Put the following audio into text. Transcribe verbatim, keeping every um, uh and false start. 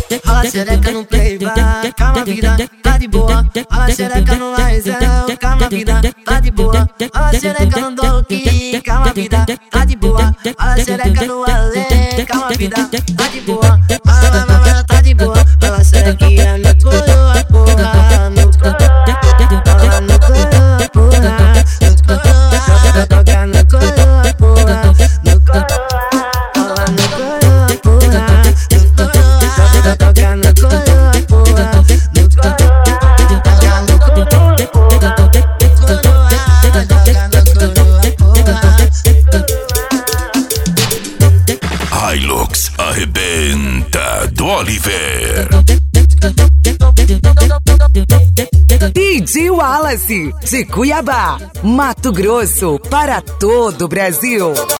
Rola xereca no playback, calma vida, tá de boa. Rola xereca no aizão, calma vida, tá de boa. Rola xereca no doki, calma vida, tá de boa. Rola xereca no alê, calma vida, tá de boa. Rola mamãe, tá de boa. Rola xerequinha no coroa, porra, no coroa, no coroa, porra, no coroa, toca no coroa, porra, no coroa. Rola no coroa, porra, no coroa, toca no coroa, porra, no coroa, toca no coroa, porra, coroa, toca no coroa, porra. Hilux arrebenta do Oliver. D J Wallace, de Cuiabá, Mato Grosso, para todo o Brasil.